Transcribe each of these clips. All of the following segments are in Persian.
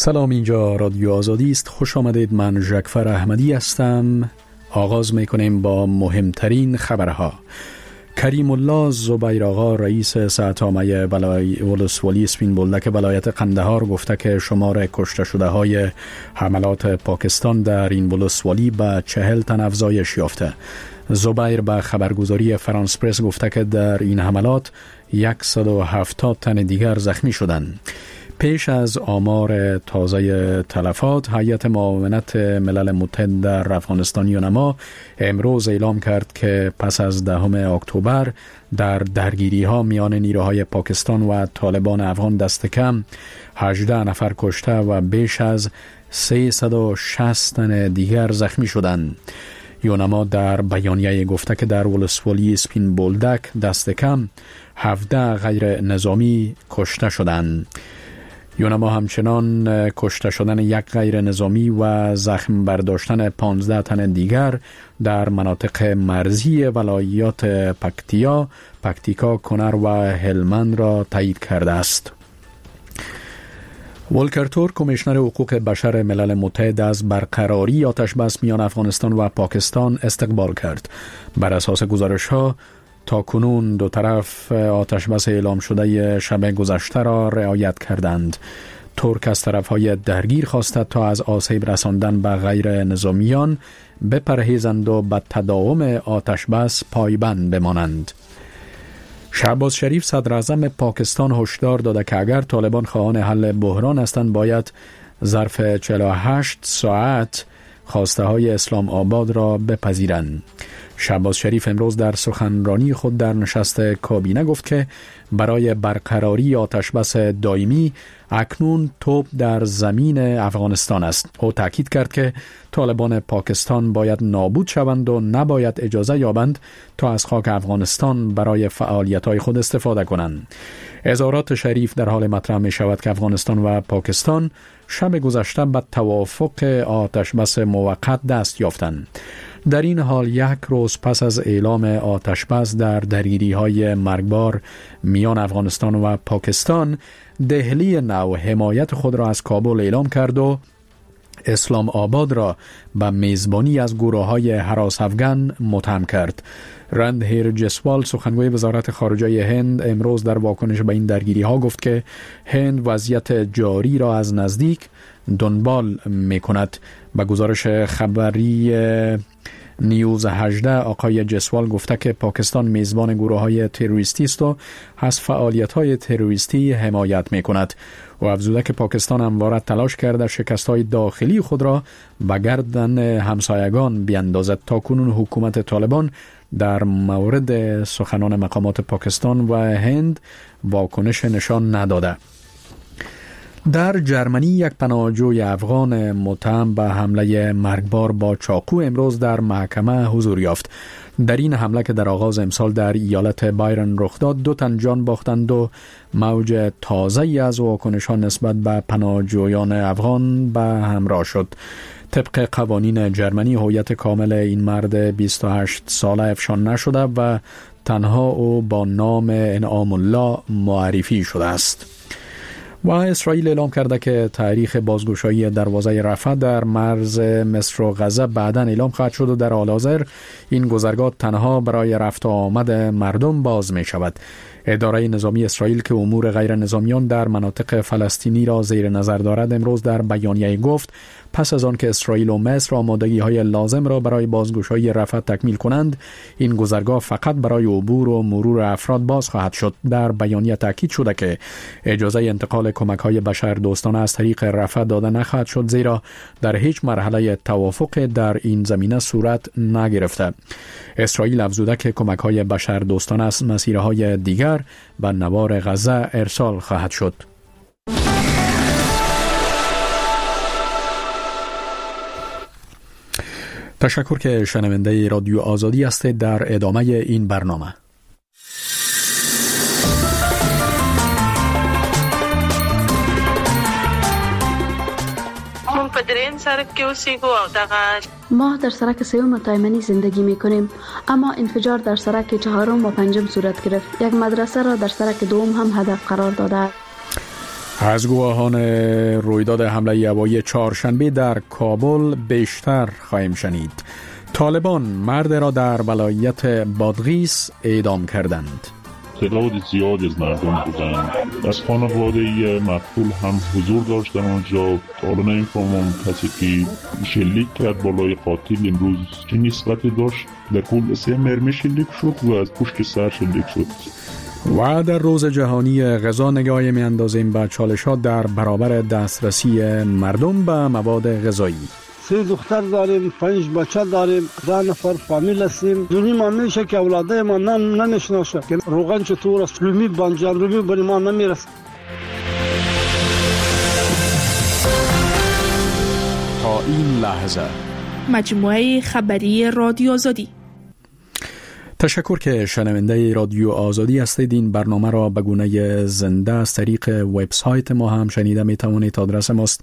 سلام، اینجا رادیو آزادی است. خوش آمدید. من ژکفر احمدی هستم. آغاز میکنیم با مهمترین خبرها. کریم الله زبیر آقا رئیس ساعتنامه ولسوالی سپین بولدک ولایت قندهار گفته که شمار کشته شده های حملات پاکستان در این ولسوالی به 40 تن افزایش یافته. زبیر به خبرگزاری فرانس پرس گفته که در این حملات 170 تن دیگر زخمی شدند. پیش از آمار تازه تلفات، هیئت معاونت ملل متحد در افغانستان یونما امروز اعلام کرد که پس از 10 اکتبر در درگیری ها میان نیروهای پاکستان و طالبان افغان دست کم 18 نفر کشته و بیش از 360 تن دیگر زخمی شدند. یونما در بیانیه گفته که در ولسوالی سپین بولدک دست کم 17 غیر نظامی کشته شدند. یونما همچنان کشته شدن یک غیر نظامی و زخم برداشتن 15 تن دیگر در مناطق مرزی ولایات پکتیکا، کنر و هلمند را تایید کرده است. ولکر تورک کمیشنر حقوق بشر ملل متحد از برقراری آتش بس میان افغانستان و پاکستان استقبال کرد. بر اساس گزارش‌ها تا کنون دو طرف آتش بس اعلام شده شب گذشته را رعایت کردند. ترک از طرف‌های درگیر خواسته تا از آسیب رساندن به غیر نظامیان بپرهیزند و به تداوم آتش بس پایبند بمانند. شهباز شریف صدر اعظم پاکستان هشدار داده که اگر طالبان خواهان حل بحران هستند باید ظرف 48 ساعت خواسته های اسلام آباد را بپذیرند. شهباز شریف امروز در سخنرانی خود در نشست کابینه گفت که برای برقراری آتش بس دائمی اکنون توپ در زمین افغانستان است. او تاکید کرد که طالبان پاکستان باید نابود شوند و نباید اجازه یابند تا از خاک افغانستان برای فعالیت‌های خود استفاده کنند. اظهارات شریف در حال مطرح می شود که افغانستان و پاکستان شب گذشته به توافق آتش بس موقت دست یافتند. در این حال یک روز پس از اعلام آتش بس در درگیری‌های مرگبار میان افغانستان و پاکستان، دهلی نو حمایت خود را از کابل اعلام کرد و اسلام آباد را به میزبانی از گروه‌های هراس افغان متهم کرد. رندهیر جسوال سخنگوی وزارت خارجه هند امروز در واکنش به این درگیری‌ها گفت که هند وضعیت جاری را از نزدیک دنبال می‌کند. به گزارش خبری نیوز 18 آقای جسوال گفته که پاکستان میزبان گروه‌های تروریستی است و از فعالیت‌های تروریستی حمایت می‌کند. و افزوده که پاکستان همواره تلاش کرده شکست‌های داخلی خود را به گردن همسایگان بیاندازد. تا کنون حکومت طالبان در مورد سخنان مقامات پاکستان و هند واکنش نشان نداده. در جرمنی یک پناهجوی افغان متهم به حمله مرگبار با چاقو امروز در محکمه حضور یافت. در این حمله که در آغاز امسال در ایالت بایرن رخ داد، 2 تن جان باختند و موج تازه‌ای از واکنش‌ها نسبت به پناهجویان افغان به همراه شد. طبق قوانین جرمنی هویت کامل این مرد 28 ساله افشان نشده و تنها او با نام انعام الله معرفی شده است. و اسرائیل اعلام کرده که تاریخ بازگشایی دروازه رفح در مرز مصر و غزه بعداً اعلام خواهد شد و در حال حاضر این گذرگاه تنها برای رفت و آمد مردم باز می شود. اداره نظامی اسرائیل که امور غیر نظامیان در مناطق فلسطینی را زیر نظر دارد امروز در بیانیه گفت پس از آن که اسرائیل و مصر آمادگی‌های لازم را برای بازگشایی رفح تکمیل کنند، این گذرگاه فقط برای عبور و مرور افراد باز خواهد شد. در بیانیه تاکید شده که اجازه انتقال کمک‌های بشردوستانه از طریق رفح داده نخواهد شد، زیرا در هیچ مرحله توافق در این زمینه صورت نگرفته. اسرائیل افزوده که کمک‌های بشردوستانه از مسیرهای دیگر به نوار غزه ارسال خواهد شد. تشکر که شنونده رادیو آزادی هستید. در ادامه این برنامه ما در سرک سیوم تایمنی زندگی می کنیم، اما انفجار در سرک چهارم و پنجم صورت گرفت. یک مدرسه را در سرک دوم هم هدف قرار داده. از گواهان رویداد حمله هوایی چهارشنبه در کابل بیشتر خواهیم شنید. طالبان مرد را در ولایت بادغیس اعدام کردند. تعداد زیادی از مردم بودند. از خانواده مقتول هم حضور داشت در آنجا. تا حالا نمی‌فهمم کسی که شلیک کرد بالای قاتل امروز چه نسبتی داشت. در کل 3 مرمی شلیک شد و از پشت سر شلیک شد. و در روز جهانی غذا نگاهی می‌اندازیم به چالش‌ها در برابر دسترسی مردم به مواد غذایی. 3 دختر داریم، 5 بچه داریم، 10 نفر فامیل هستیم. دونی ما میشه که اولادای ما نمیشناسه که روغن چطور است، رومی بانجان رومی بری ما نمیرسه. تا این لحظه مجموعه خبری رادیو آزادی. تشکر که شنونده رادیو آزادی هستید. این برنامه را به گونه زنده از طریق وبسایت ما هم شنیده می توانید. آدرس ماست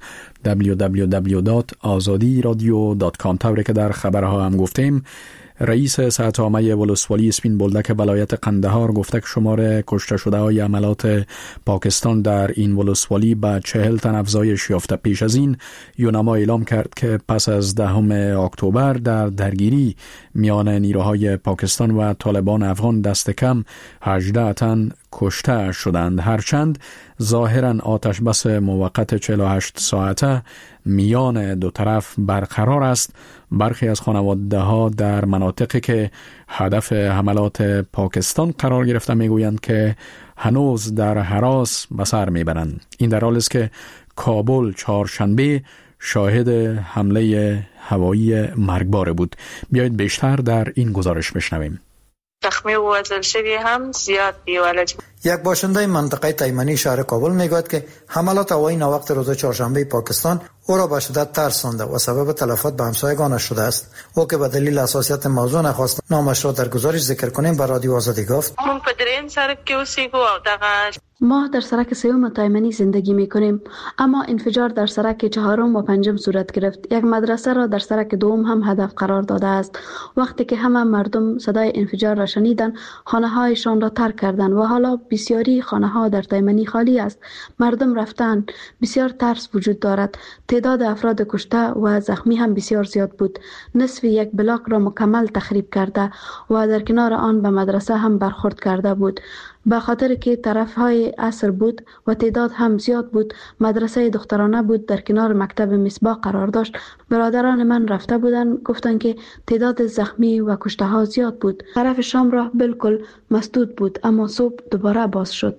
www.azadiradio.com. طوری که در خبرها هم گفتیم، رئیس سطح عامه ولسوالی اسپین بولدک ولایت قندهار گفته که شمار کشته شده های عملات پاکستان در این ولسوالی به 40 تن افزایش یافته. پیش از این یونما اعلام کرد که پس از 10 اکتبر در درگیری میان نیروهای پاکستان و طالبان افغان دست کم 18 تن کشته شدند. هرچند ظاهراً آتش بس موقت 48 ساعته میان دو طرف برقرار است، برخی از خانواده ها در مناطقی که هدف حملات پاکستان قرار گرفته میگویند که هنوز در هراس به سر میبرند. این در حالی است که کابل چهارشنبه شاهد حمله هوایی مرگبار بود. بیایید بیشتر در این گزارش بشنویم. زخمی و وزل شوی هم زیاد بیولد. یک باشنده منطقه تایمنی شهر کابل میگوید که حملات هوایی ناوقت روز چهارشنبه پاکستان او را به شدت ترسانده و سبب تلفات به همسایگانش شده است. او که به دلیل حساسیت موضوع نخواست نامش را در گزارش ذکر کنیم به رادیو آزادی گفت: ما در سرک 3 تایمنی زندگی می کنیم، اما انفجار در سرک 4 و 5 صورت گرفت. یک مدرسه را در سرک 2 هم هدف قرار داده است. وقتی که همه مردم صدای انفجار را شنیدند، خانه هایشان را ترک کردند و حالا بسیاری خانه ها در تایمنی خالی است. مردم رفتن. بسیار ترس وجود دارد. تعداد افراد کشته و زخمی هم بسیار زیاد بود. نصف یک بلاک را مکمل تخریب کرده و در کنار آن به مدرسه هم برخورد کرده بود. به خاطر که طرف های عصر بود و تعداد هم زیاد بود، مدرسه دخترانه بود در کنار مکتب مصباح قرار داشت. برادران من رفته بودن، گفتن که تعداد زخمی و کشته ها زیاد بود. طرف شام راه بالکل مسدود بود، اما صبح دوباره باز شد.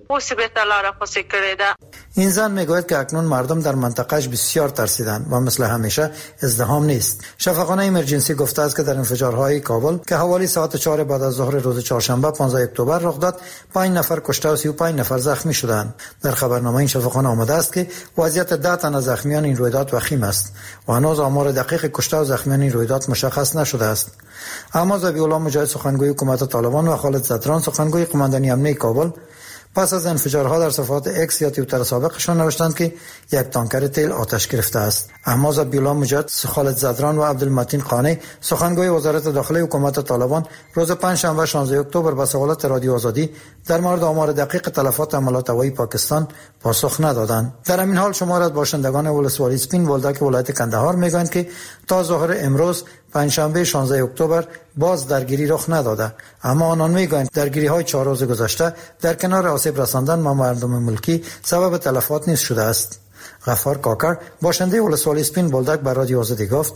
این زن میگوید که اکنون مردم در منطقهش بسیار ترسیدند و مثل همیشه ازدحام نیست. شفاخانه ایمرجنسی گفته است که در انفجارهای کابل که حوالی ساعت 4 بعد از ظهر روز چهارشنبه 15 اکتبر رخ داد، 5 نفر کشته و 35 نفر زخمی شدند. در خبرنامه این شفاخانه آمده است که وضعیت 10 تن از زخمیان این رویداد وخیم است و هنوز آمار دقیق کشته و زخمیان این رویداد مشخص نشده است. اما ذبیح الله مجاهد سخنگوی حکومت طالبان و خالد زدران سخنگوی قماندانی امنیه کابل پس از انفجارها در صفحات اکس یا توییتر سابقشان نوشتند که یک تانکر تیل آتش گرفته است. اما ذبیح الله مجاهد، خالد زدران و عبدالمتین قانی سخنگوی وزارت داخلی حکومت طالبان روز پنجشنبه 16 اکتبر به سوالات رادیو آزادی در مورد آمار دقیق تلفات حملات هوایی پاکستان پاسخ ندادند. در همین حال شمار از باشندگان ولسوالی اسپین بولدک ولایت قندهار میگویند که تا ظهر امروز پنجشنبه 16 اکتبر باز درگیری رخ نداده، اما آنان میگویند درگیری های 4 روز گذشته در کنار آسیب رساندن به مردم ملکی سبب تلفات نیز شده است. غفار کاکر باشنده ولسوالی اسپین بولدک به رادیو آزادی گفت: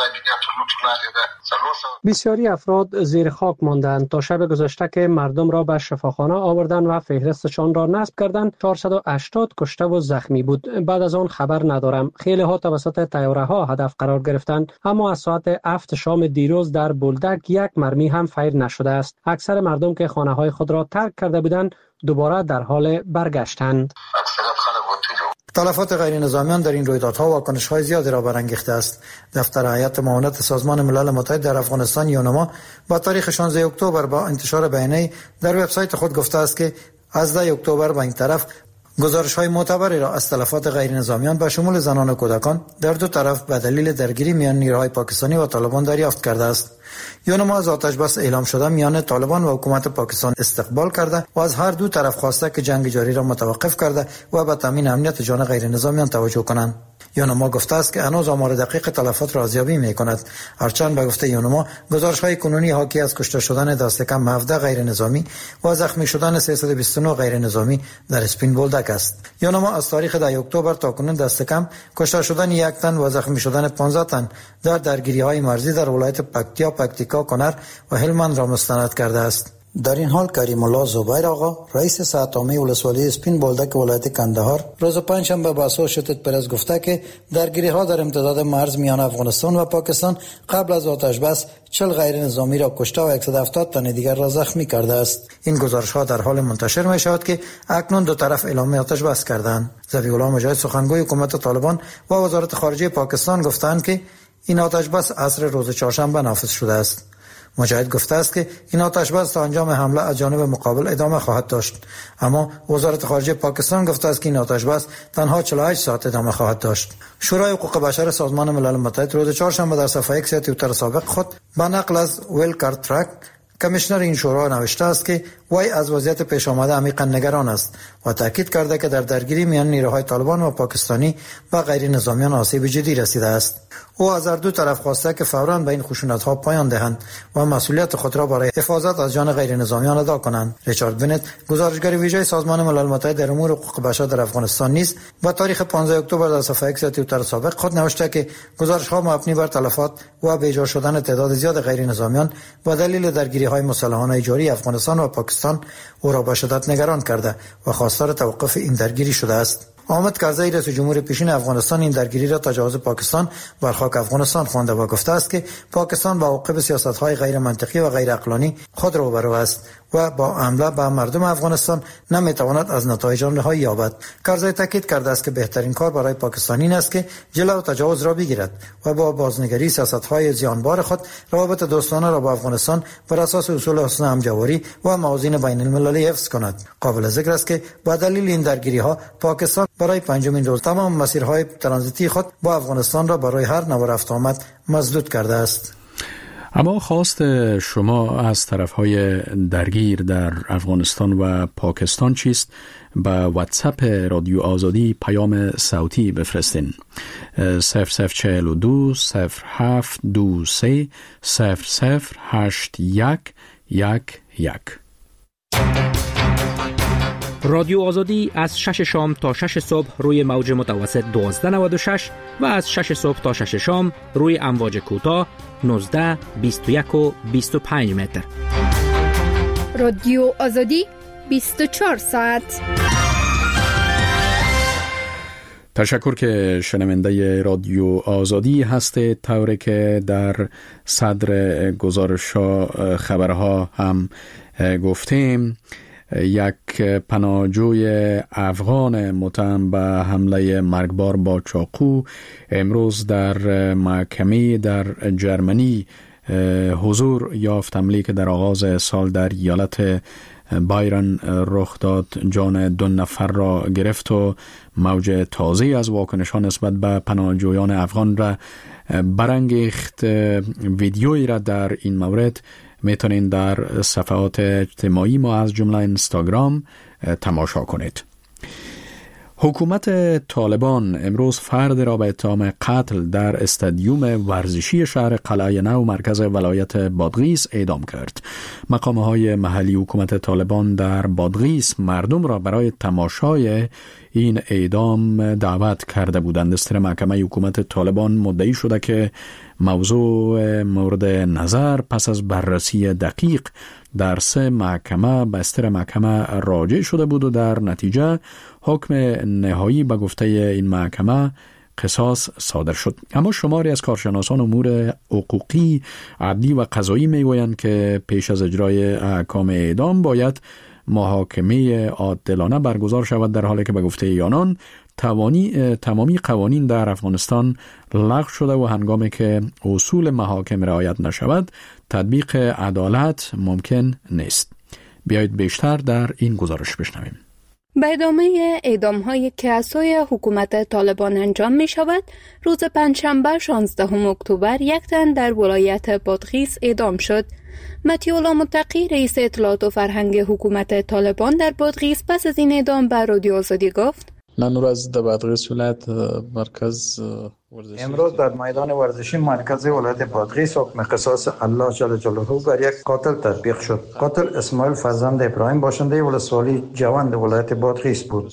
بسیاری افراد زیر خاک ماندند. تا شب گذشته که مردم را به شفاخانه آوردند و فهرستشان را نصب کردند، 480 کشته و زخمی بود. بعد از آن خبر ندارم. خیلی ها توسط طیاره ها هدف قرار گرفتند، اما از ساعت 7 شام دیروز در بولدک یک مرمی هم فیر نشده است. اکثر مردم که خانه های خود را ترک کرده بودند دوباره در حال برگشتند. تلفات غیر نظامیان در این رویدادها واکنش‌های زیادی را برانگیخته است. دفتر هیئت معاونت سازمان ملل متحد در افغانستان یونما با تاریخ 16 اکتبر با انتشار بیانیه در وبسایت خود گفته است که از 10 اکتبر به این طرف گزارش‌های معتبری را از تلفات غیر نظامیان به شمول زنان و کودکان در دو طرف به دلیل درگیری میان نیروهای پاکستانی و طالبان دریافت کرده است. یونما از آتش بس اعلام شده میان طالبان و حکومت پاکستان استقبال کرده و از هر دو طرف خواسته که جنگ جاری را متوقف کرده و به تامین امنیت جان غیر نظامیان توجه کنند. یونما گفته است که هنوز آمار دقیق تلفات را ارزیابی می‌کند. هرچند به گفته یونما گزارش‌های کنونی حاکی از کشته شدن دست کم 17 غیر نظامی و زخمی شدن 329 غیر نظامی در اسپین بولدک است. یونما از تاریخ 10 اکتبر تا کنون دست کم کشته شدن 1 تن و زخمی شدن 15 تن در درگیری‌های مرزی در ولایت پکتیا، پکتیکا، کنر و هلمند را مستند کرده است. در این حال کریم الله زبیر آقا رئیس ساعت عامه ولسوالی اسپین بولدک ولایت کندهار روز پنجشنبه به اسوشیتد پرس گفته که درگیری‌ها در امتداد مرز میان افغانستان و پاکستان قبل از آتش بس 40 غیر نظامی را کشته و 170 تن دیگر را زخمی کرده است. این گزارش‌ها در حال منتشر می‌شود که اکنون دو طرف اعلام آتش بس کردند. ذبیح الله مجاهد سخنگوی حکومت طالبان و وزارت خارجه پاکستان گفتند که این آتش بس عصر روز چهارشنبه نافذ شده است. مجاهد گفته است که این آتش بس تا انجام حمله از جانب مقابل ادامه خواهد داشت، اما وزارت خارجه پاکستان گفته است که این آتش بس تنها 48 ساعت ادامه خواهد داشت. شورای حقوق بشر سازمان ملل متحد روز چهارشنبه در صفحه ایکس توییتر سابق خود با نقل از ویلکر ترک کمیشنر این شورا نوشته است که وی از وضعیت پیش آمده عمیقا نگران است و تاکید کرده که در درگیری میان نیروهای طالبان و پاکستانی و غیر نظامیان آسیب جدی رسیده است. او از هر دو طرف خواسته که فوراً به این خشونت‌ها پایان دهند و مسئولیت خود را برای حفاظت از جان غیر نظامیان ادا کنند. ریچارد بنت، گزارشگر ویژه سازمان ملل متحد در امور حقوق بشر در افغانستان نیز با تاریخ 15 اکتبر در صفحه ایکس توییتر سابق خود نوشته که گزارش‌ها مبنی بر تلفات و بی‌جا شدن تعداد زیاد غیر نظامیان و دلیل درگیری‌های مسلحانه جاری افغانستان و پاکستان او را به شدت نگران کرده و خواستار توقف این درگیری شده است. حامد کرزی رئیس جمهور پیشین افغانستان این درگیری را تجاوز پاکستان بر خاک افغانستان خوانده و گفته است که پاکستان با عواقب سیاست‌های غیر منطقی و غیر عقلانی خود روبرو است و با حمله به مردم افغانستان نمیتواند از نتایج آن رهایی یابد. کرزی تاکید کرده است که بهترین کار برای پاکستان این است که جلو تجاوز را بگیرد و با بازنگری سیاست‌های زیانبار خود روابط دوستانه را با افغانستان بر اساس اصول حسن همجواری و موازین بین المللی حفظ کند. قابل ذکر است که با دلیل این درگیری‌ها پاکستان برای پنجمین روز تمام مسیرهای ترانزیتی خود با افغانستان را برای هر نوع رفت آمد مسدود کرده است. اما خواست شما از طرفهای درگیر در افغانستان و پاکستان چیست؟ به واتساپ رادیو آزادی پیام صوتی بفرستین 0042 0723 008111. رادیو آزادی از 6 شام تا 6 صبح روی موج متوسط 1296 و از 6 صبح تا 6 شام روی امواج کوتاه 19، 21 و 25 متر. رادیو آزادی 24 ساعت. تشکر که شنونده رادیو آزادی هسته، طوری که در صدر گزارش خبرها هم گفتیم. یک پناهجوی افغان متهم به حمله مرگبار با چاقو امروز در محکمه در جرمنی حضور یافت. حمله که در آغاز سال در ایالت بایرن رخ داد جان 2 نفر را گرفت و موج تازه از واکنش‌ها نسبت به پناهجویان افغان را برانگیخت. ویدیویی را در این مورد میتونین در صفحات اجتماعی ما از جمله اینستاگرام تماشا کنید. حکومت طالبان امروز فرد را به اتهام قتل در استادیوم ورزشی شهر قلعه نو مرکز ولایت بادغیس اعدام کرد. مقام‌های محلی حکومت طالبان در بادغیس مردم را برای تماشای این اعدام دعوت کرده بودند. دستور محکمه حکومت طالبان مدعی شده که موضوع مورد نظر پس از بررسی دقیق در 3 محکمه به دستور محکمه راجع شده بود و در نتیجه حکم نهایی به گفته این محکمه قصاص صادر شد. اما شماری از کارشناسان امور حقوقی، عدلی و قضایی میگویند که پیش از اجرای احکام اعدام باید محاکمه عادلانه برگزار شود، در حالی که به گفته آنان تمامی قوانین در افغانستان لغو شده و هنگامی که اصول محاکم رعایت نشود تطبیق عدالت ممکن نیست. بیایید بیشتر در این گزارش بشنویم. به ادامه اعدام‌هایی که از سوی حکومت طالبان انجام می شود، روز پنجشنبه 16 اکتبر یک تن در ولایت بادغیس اعدام شد. مطیع متقی رئیس اطلاعات و فرهنگ حکومت طالبان در بادغیس پس از این اعدام به رادیو آزادی گفت: من از بادغیس ولایت مرکز امروز در میدان ورزشی مرکز ولایت بادغیس حکم قصاص الله جل جلاله بر یک قاتل تطبیق شد. قاتل اسماعیل فرزند ابراهیم باشنده ولسوالی جوند ولایت بادغیس بود.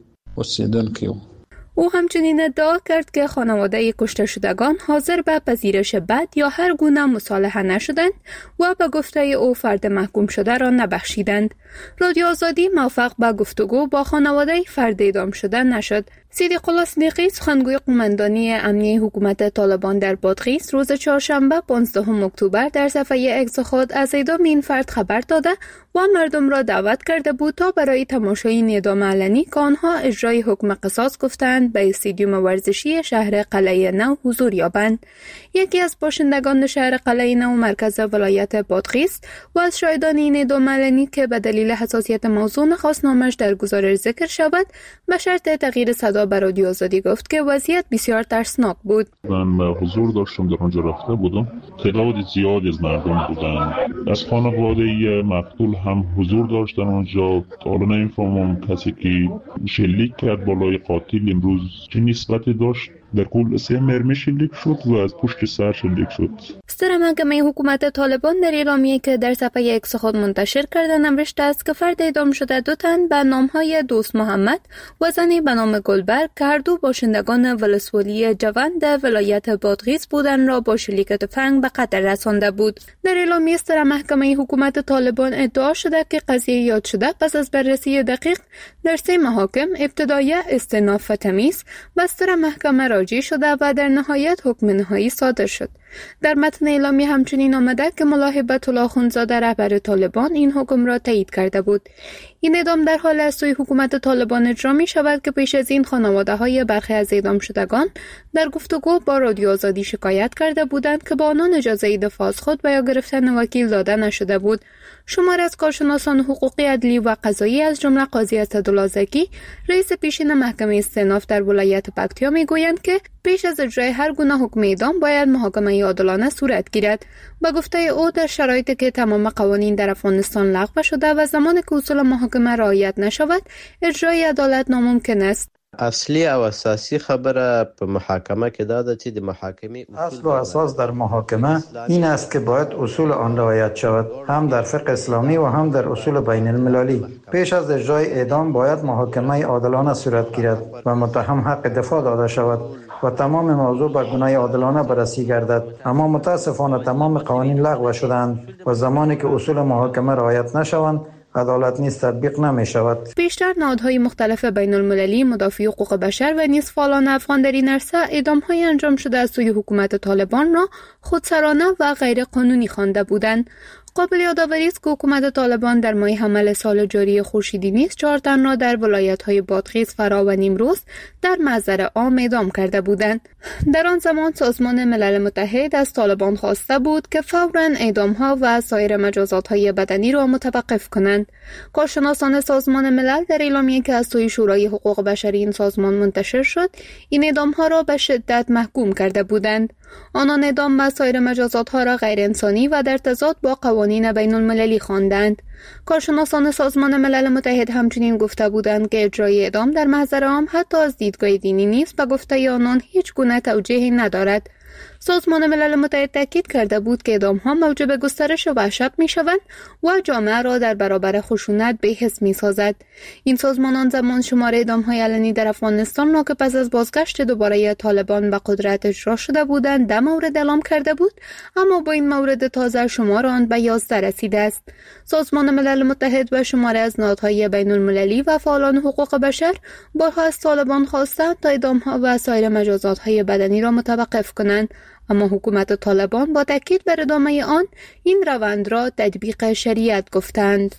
او همچنین ادعا کرد که خانواده کشته شدگان حاضر به پذیرش بد یا هر گونه مصالحه نشدند و به گفته او فرد محکوم شده را نبخشیدند. رادیو آزادی موفق به گفتگو با خانواده فرد اعدام شده نشد. صدیق الله صدیقی سخنگوی قماندانی امنیه حکومت طالبان در بادغیس روز چهارشنبه 15 اکتبر در صفحه اکس خود از اعدام این فرد خبر داده و مردم را دعوت کرده بود تا برای تماشای این اعدام علنی که آنها اجرای حکم قصاص گفتند به استادیوم ورزشی شهر قلعه نو حضور یابند. یکی از باشندگان شهر قلعه نو مرکز ولایت بادغیس و از شاهدان این اعدام علنی که به دلیل حساسیت موضوع نخواست نامش در گزارش ذکر شود به شرط تغییر صدا به رادیو آزادی گفت که وضعیت بسیار ترسناک بود. من حضور داشتم، در آنجا رفته بودم. تعداد زیادی از مردم بودند. از خانواده مقتول هم حضور داشتن آنجا. حالا نمی‌فهمم کسی که شلیک کرد بالای قاتل امروز چه نسبتی داشت. در کل 3 مرمی شلیک شد و از پشت سر شلیک شد. ستر محکمه حکومت طالبان در اعلامیه‌ای که در صفحه اکس خود منتشر کرده نوشته است که فرد اعدام شده 2 تن به نام‌های دوست محمد و زنی به نام گلبرگ که هر دو باشندگان ولسوالی جوند ولایت بادغیس بودند را با شلیک تفنگ به قتل رسانده بود. در اعلامیه ستر محکمه حکومت طالبان ادعا شده که قضیه یاد شده پس از بررسی دقیق در 3 محاکم ابتدایی استئناف و تمیز به ستر محکمه راجع شده و در نهایت حکم نهایی صادر شد. در متن اعلامیه همچنین آمده که ملا هیبت الله اخوندزاده رهبر طالبان این حکم را تایید کرده بود. این اعدام در حال از سوی حکومت طالبان اجرا می شود که پیش از این خانواده های برخی از اعدام شدگان در گفتگو با رادیو آزادی شکایت کرده بودند که با آنان اجازه دفاع از خود و یا گرفتن وکیل داده نشده بود. شمار از کارشناسان حقوقی عدلی و قضایی از جمله قاضی اسدالله زکی رئیس پیشین محکمه استئناف در ولایت پکتیا میگویند که پیش از اجرای هر گونه حکم اعدام باید محاکمه عادلانه صورت گیرد. با گفته او در شرایطی که تمام قوانین در افغانستان لغو شده و زمانی که اصول محاکمه رعایت نشود اجرای عدالت ناممکن است. اصلی او اساسی خبره په محاکمه کې دا ده چې د محاکمه اصل و اساس در محاکمه این است که باید اصول آن رعایت شود، هم در فقه اسلامی و هم در اصول بین المللی. پیش از اجرای اعدام باید محاکمه عادلانه صورت گیرد و متهم حق دفاع داده شود و تمام موضوع به گناه عادلانه بررسی گردد. اما متاسفانه تمام قوانین لغو شدند و زمانی که اصول محاکمه رعایت نشوند عدالت نیز تطبیق نمی شود. بیشتر نهادهای مختلف بین المللی مدافع حقوق بشر و نیز فعالان افغان در این عرصه اعدام‌های انجام شده از سوی حکومت طالبان را خودسرانه و غیر قانونی خوانده بودند. قابل یادآوری است که حکومت طالبان در ماه حمل سال جاری خورشیدی نیز 4 تن را در ولایت‌های بادغیس، فرا و نیمروز در محضر عام اعدام کرده بودند. در آن زمان سازمان ملل متحد از طالبان خواسته بود که فوراً اعدام‌ها و سایر مجازات‌های بدنی را متوقف کنند. کارشناسان سازمان ملل در اعلامیه‌ای که از سوی شورای حقوق بشر این سازمان منتشر شد، این اعدام‌ها را به شدت محکوم کرده بودند. آنان اعدام و سایر مجازات‌ها را غیر انسانی و در تضاد با قوانین بین المللی خواندند. کارشناسان سازمان ملل متحد همچنین گفته بودند که اجرای اعدام در محضر عام حتی از دیدگاه دینی نیز به گفته آنان هیچ گونه توجیهی ندارد. سازمان ملل متحد تاکید کرده بود که اعدام‌ها موجب گسترش وحشت می‌شوند و جامعه را در برابر خشونت بی‌حس می‌سازد. این سازمان آن زمان شمار اعدام‌های علنی در افغانستان را که پس از بازگشت دوباره طالبان به قدرت اجرا شده بودند 10 مورد اعلام کرده بود، اما با این مورد تازه شمار آن به 11 رسیده است. سازمان ملل متحد و شماری از نهادهای بین المللی و فعالان حقوق بشر بارها از طالبان خواستند تا اعدام‌ها و سایر مجازات‌های بدنی را متوقف کنند، اما حکومت طالبان با تاکید بر ادامه آن این روند را تطبیق شریعت گفتند.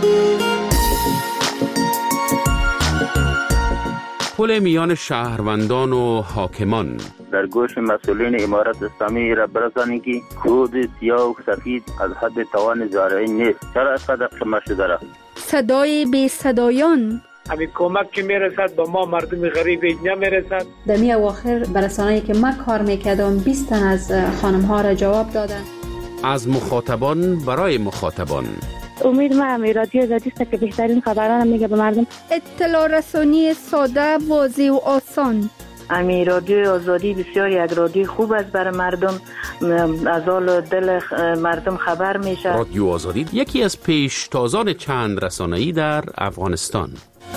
پل میان شهروندان و حاکمان در گوش مسئولین امارت اسلامی را برسانید که کود سیاه و سفید از حد توان زارعین نیست. چرا اینقدر شما شده را؟ صدای بی صدایان همین کمک که میرسد به ما مردم غریب نمیرسد. در می اواخر برسانه‌ای که ما کار میکردم 20 تن از خانم ها را جواب دادن. از مخاطبان برای مخاطبان. امید ما رادیو آزادی است که بهترین خبران میگه به مردم. اطلاع رسانی ساده، واضح و آسان. رادیو آزادی بسیار یک رادیو خوب است برای مردم، از حال دل مردم خبر میشه. رادیو آزادی یکی از پیشتازان چند رسانه‌ای در افغانستان.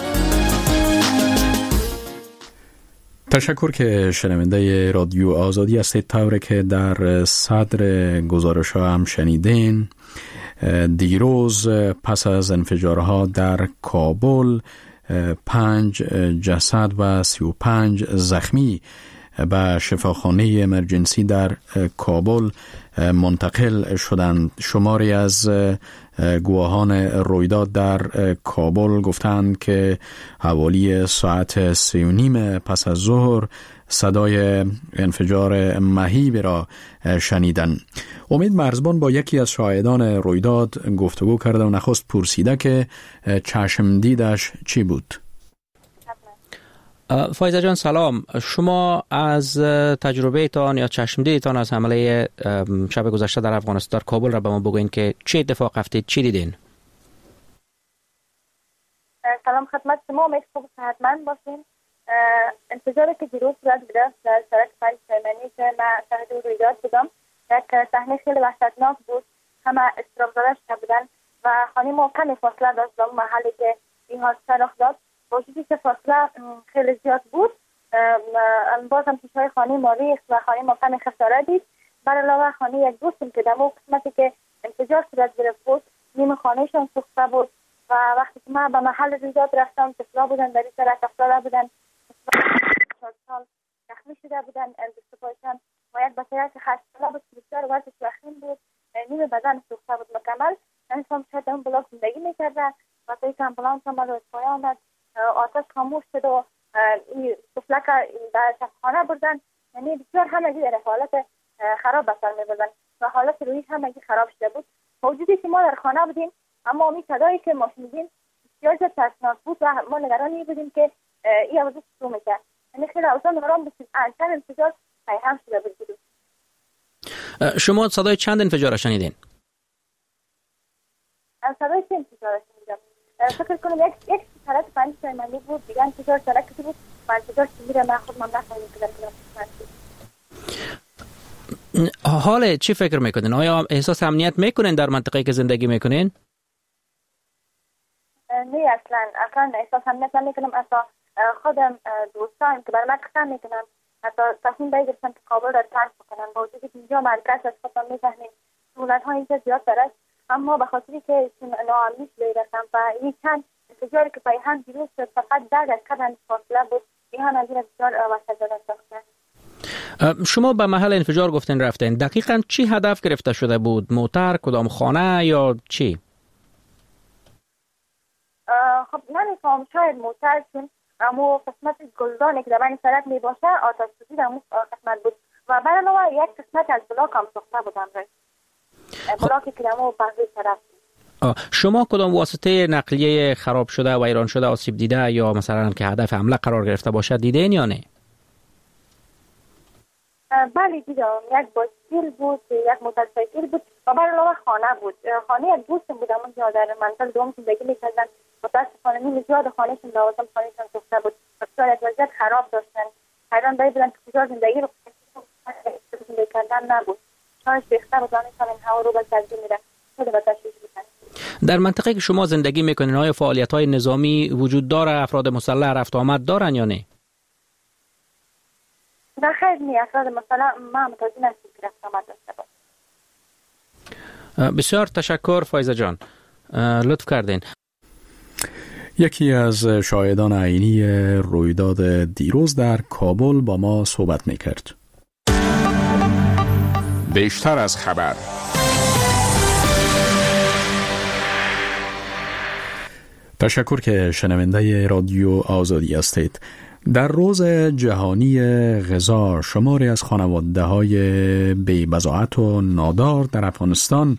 تشکر که شنونده رادیو آزادی هستید. طوری که در صدر گزارش ها هم شنیدین، دیروز پس از انفجارها در کابل 5 جسد و 35 زخمی به شفاخانه امرجنسی در کابل منتقل شدند. شماری از گواهان رویداد در کابل گفتند که حوالی ساعت 3:30 پس از ظهر صدای انفجار مهیبی را شنیدند. امید مرزبان با یکی از شاهدان رویداد گفتگو کرده و نخست پرسیده که چشم دیدش چی بود. فایزه جان سلام، شما از تجربه تان یا چشم دیدتان از حمله شب گذشته در افغانستان در کابل را به ما بگوین که چه اتفاق افتاد، چی دیدین؟ سلام خدمت شما، امید خوب صحتمند باشین. انفجاری که دیروز صورت گرفت در سرک 5 تایمنی که من شاهد رویداد بودم، یک صحنه خیلی وحشتناک بود. همه اضطراب زده شده بودن و خانه ما کمی فاصله داشت با محلی که این حادثه رخ داد. با وجودی که فاصله خیلی زیاد بود، باز هم شیشه‌های خانه ما ریخت و خانه ما کمی خسارت دید. بر علاوه خانه یک دوستم که در اون قسمتی که انفجار صورت گرفت بود، نیم خانهشان سوخته بود و وقتی که من به محل رویداد رفتم، طفلا بودن در این سرک افتاده بودن، 4 سال زخمی شده بودن، دست و پایشان و یک بچه که 8 ساله بود که بسیار وضعش وخیم بود، نیم بدن سوخته بود مکمل. من فهم شاید اون بلاک زندگی میکرده و تا اینکه امبولانس آمد و اطفای آمد، آتش خاموش شد و این طفلک در شفاخانه بردن. یعنی بسیار همگی در حالت خراب بسر میبردن و حالت رویش همگی خراب شده بود. با وجودی که ما در خانه بودیم، اما امی صدایی که ما شنیدیم بسیار زیاد ترسناک بود و ما نگران بودیم که این آواز شروع میکرد. یعنی خیلی اوضاع آرام بودیم. انشان انفجار پیهم شده بود. شما صدای چند انفجار شنیدین؟ صدای چند انفجار شنیدم؟ فکر کنم یک سرک 5 تایمنی بود، دیگه انفجار سرکی بود و انفجار چیزی من خود من نفهمیدم که در حال چی فکر میکنین؟ آیا احساس امنیت میکنین در منطقه‌ای که زندگی میکنین؟ نه اصلا احساس امنیت نمیکنم. اصلا خودم دوستان که برای من قسم میکنم حتی تصمیم بگیرم که کابل را ترک بکنم، با وجودی که اینجا مرکز از خودم میفهمیم سهولت‌ها اینجا زیاد است، اما به خاطری که ناامنی شده رفتم و این چند انفجاری که پیهم دیروز فقط 10 دقیقه فاصله بود، این هم از این بسیار وحشتناک ساخته. شما به محل انفجار گفتین رفتین، دقیقاً چی هدف گرفته شده بود؟ موتر، کدام خانه یا چی؟ خب نمیفهم، شاید موتر، چون اما قسمت گلدانی که در بین سرک می باشه آتش سوزی در اون قسمت بود و بر علاوه یک قسمت از بلاک هم سوخته بود. بلاکی که در اون پهلوی سرک. شما کدام واسطه نقلیه خراب شده و ایران شده آسیب دیده یا مثلا که هدف حمله قرار گرفته باشد دیدین یا نه؟ بله دیدم، یک بایسکل بود، یک موتورسایکل بود و بر علاوه خانه بود. خانه یک دوستم بود اونجا در منطقه دوم زندگی می‌کردن. متأسفانه نیم زیاد خانهشون لوازم خانهشون سوخته بود. بسیار از وضعیت خراب داشتن. حیران بودن که کجا زندگی رو کردن نبود. شاید بهتر بود دانشان این هوا رو به سرزی میره. خیلی به تشویش بودن. در منطقه که شما زندگی میکنین آیا فعالیت‌های نظامی وجود داره؟ افراد مسلح رفت آمد دارن یا نه؟ در خیر نی، افراد مسلح ما متوجه نشدیم که رفت آمد داشته باشه. بسیار تشکر فایزه جان، لطف کردین. یکی از شاهدان عینی رویداد دیروز در کابل با ما صحبت میکرد. بیشتر از خبر. تشکر که شنونده رادیو آزادی هستید. در روز جهانی غذا شماری از خانواده‌های بی‌بضاعت و نادار در افغانستان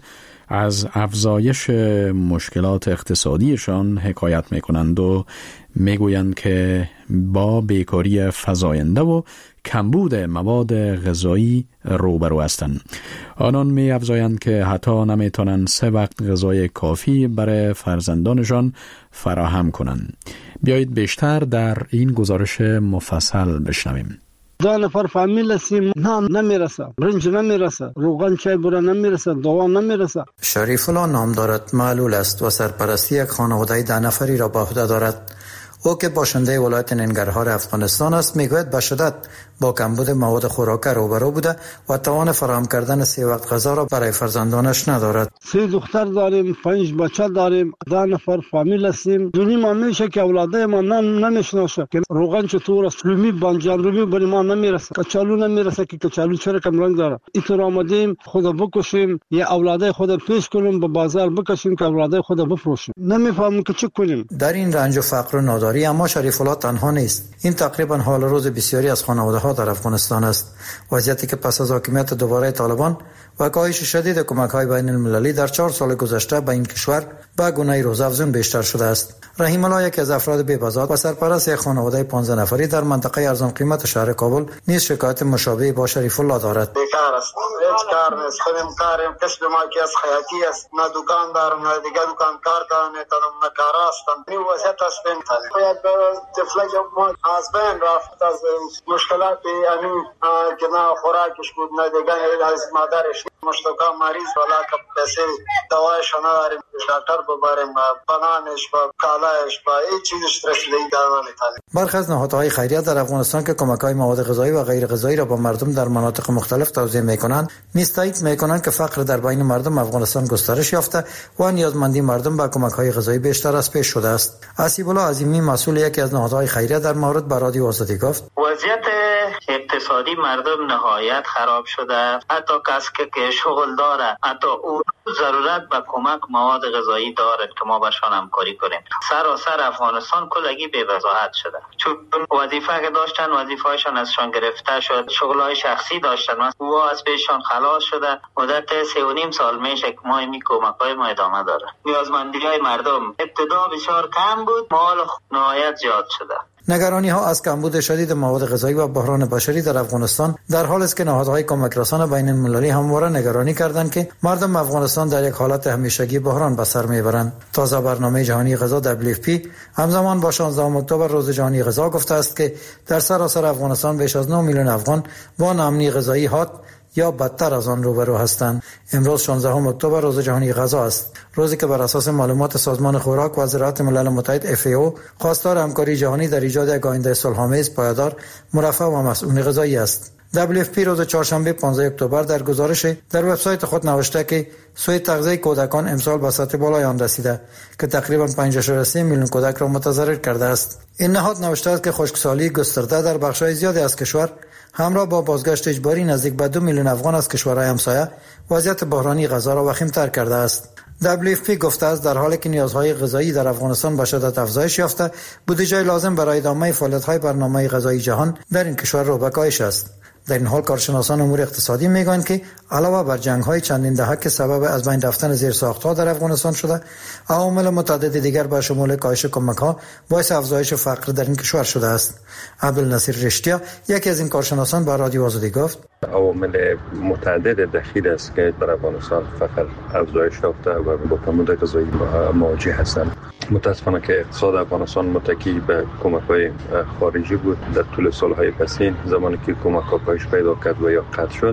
از افزایش مشکلات اقتصادیشان حکایت میکنند و میگویند که با بیکاری فزاینده و کمبود مواد غذایی روبرو هستند. آنان می افزایند که حتی نمیتونند 3 وقت غذای کافی برای فرزندانشان فراهم کنند. بیایید بیشتر در این گزارش مفصل بشنویم. 2 نفر فامیل هستیم، نمیرسه، برنج نمیرسه، روغن چای برا نمیرسه، دوا نمیرسه. شریف الله نام دارد، معلول است و سرپرستی یک خانواده 10 نفری را به عهده دارد. او که باشنده ولایت ننگرهار افغانستان است میگوید به شدت با کمبود مواد خوراکی روبرو بوده و توان فراهم کردن 3 وقت غذا را برای فرزندانش ندارد. 3 دختر داریم، 5 بچه داریم، 10 نفر فامیل هستیم. دونیم همیشه که اولاده ما نمیشناسه که روغن چطور است، رومی بانجان رومی بری ما نمیرسه، کچالو نمیرسه که کچالو چرا کم رنگ داره. اینطور آمدیم خود بکشیم یا اولاده خود پیش کنیم به بازار بکشیم که اولاده خود بفروشیم. نمیفهمیم که چه کنیم. در این رنج و فقر و ناداری اما شریف الله تنها نیست. این تقریبا حال روز بسیاری از خانواده‌ها در افغانستان است. وضعیتی که پس از حاکمیت دوباره طالبان و کاهش شدید کمک‌های بین المللی در 4 سال گذشته به این کشور به گونه روزافزون بیشتر شده است. رحیم الله یکی از افراد بی‌بزاد و سرپرست یک خانواده 15 نفری در منطقه ارزان قیمت شهر کابل نیز شکایت مشابه با شریف الله دارد. بیکار است، هیچ کار نیست، خودم کارم، کسب ما که از خیاطی است، نه دکان دارم نه دیگه دکان کار کنم، نه کار هستم. این وضعیت است. باید طفل ما از بین رفت از مشکلات یعنی که نه خوراکش بود نه دیگه از مادرش مشتاق مریض ولی که پیسه دوایش نداریم، دکتر ببریم، پناهش و کالایش و هیچ چیزش رسیدگی نمی‌کنیم. برخی از نهادهای خیریه در افغانستان که کمک‌های مواد غذایی و غیر غذایی را به مردم در مناطق مختلف توزیع می‌کنند، نیز تایید می‌کنند که فقر در بین مردم افغانستان گسترش یافته و نیازمندی مردم به کمک‌های غذایی بیشتر از پیش شده است. اسیب الله عظیمی مسئول یکی از نهادهای خیریه در مورد به رادیو آزادی گفت: وضعیت اقتصادی مردم نهایت خراب شده. حتی کسی که شغل داره حتی او ضرورت به کمک مواد غذایی دارد که ما بهشان همکاری کنیم. سراسر افغانستان کلگی بی‌وضاحت شده، چون وظیفه که داشتن وظیفه‌شان ازشان گرفته شد، شغل‌های شخصی داشتن و از پیششان خلاص شده. مدت 3.5 سال میشه که ما این کمک‌های ما ادامه داره. نیازمندی‌های مردم ابتدا بسیار کم بود، حال نهایت زیاد شده. نگرانی ها از کمبود شدید مواد غذایی و بحران بشری در افغانستان در حالی است که نهادهای کمک رسان بین المللی همواره نگرانی کردند که مردم افغانستان در یک حالت همیشگی بحران به سر میبرند. تازه برنامه جهانی غذا WFP همزمان با 16 اکتبر روز جهانی غذا گفته است که در سراسر افغانستان بیش از 9 میلیون افغان با ناامنی غذایی حاد یا بدتر از آن روبرو هستند. امروز 16 اکتبر روز جهانی غذا است، روزی که بر اساس معلومات سازمان خوراک و زراعت ملل متحد FAO خواستار همکاری جهانی در ایجاد یک آینده صلح‌آمیز، پایدار، مرفه و مسئول غذایی است. WFP روز چهارشنبه 15 اکتبر در گزارش در وبسایت خود نوشته که سوی تغذیه کودکان امسال به سطح بالای آن رسیده که تقریبا 5.3 میلیون کودک را متضرر کرده است. این نهاد نوشته است که خشکسالی گسترده در بخش‌های زیادی از کشور همراه با بازگشت اجباری نزدیک به 2 میلیون افغان از کشورهای همسایه وضعیت بحرانی غذا را وخیم‌تر کرده است. WFP گفته است در حالی که نیازهای غذایی در افغانستان به شدت افزایش یافته، بودجه لازم برای ادامه فعالیت‌های برنامه غذایی جهان در این کشور رو به کاهش است. در این حال کارشناسان امور اقتصادی میگویند که علاوه بر جنگ‌های چندین دهه که سبب از بین رفتن زیرساخت‌ها در افغانستان شده، عوامل متعدد دیگر به شمول کاهش کمک‌ها باعث افزایش فقر در این کشور شده است. عبدالنصیر رشتیا یکی از این کارشناسان به رادیو آزادی گفت: عوامل متعدد دخیل است که در افغانستان فقر افزایش یافته و با کمبود غذایی مواجه هستند. متاسفانه که اقتصاد افغانستان متکی به کمک‌های خارجی بود در طول سال‌های پسین. زمانی که کمک‌ها کاهش پیدا کرد و یا قطع شد،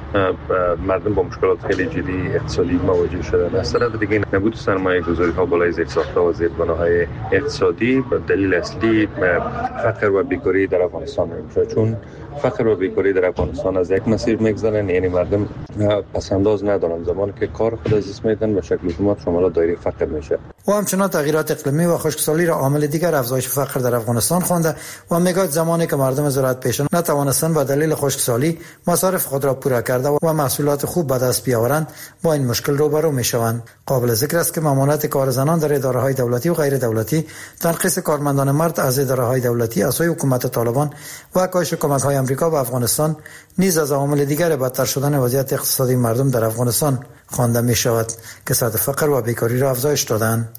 مردم با مشکلات خیلی جدی اقتصادی مواجه شدند. از طرف دیگه نبود سرمایه‌گذاری‌ها بالای زیرساخت‌ها و زیربناهای اقتصادی به دلیل اصلی فقر و بیکاری در افغانستان میشه، چون فقر و بیکاری در افغانستان از یک مسیر میگذرن، یعنی مردم پسنداز ندارن. زمانی که کار خود از دست میدن به شکل اتومات شامل دایره فقر میشه. و همچنان تغییرات اقلیمی و خشکسالی را عامل دیگر افزایش فقر در افغانستان خوانده و میگوید زمانی که مردم زراعت پیشان نتوانستند به دلیل خشکسالی مصارف خود را پورا کرده و محصولات خوب به دست بیاورند، با این مشکل روبرو میشوند. قابل ذکر است که ممانعت کار زنان در اداره‌های دولتی و غیر دولتی، تنقیص کارمندان مرد از اداره‌های دولتی، اسای حکومت طالبان و کاهش کمک‌های امریکا و افغانستان نیز از عوامل دیگر بدتر شدن وضعیت اقتصادی مردم در افغانستان خوانده می شود که سطح فقر و بیکاری را افزایش دادند.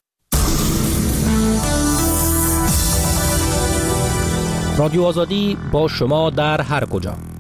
رادیو آزادی با شما در هر کجا.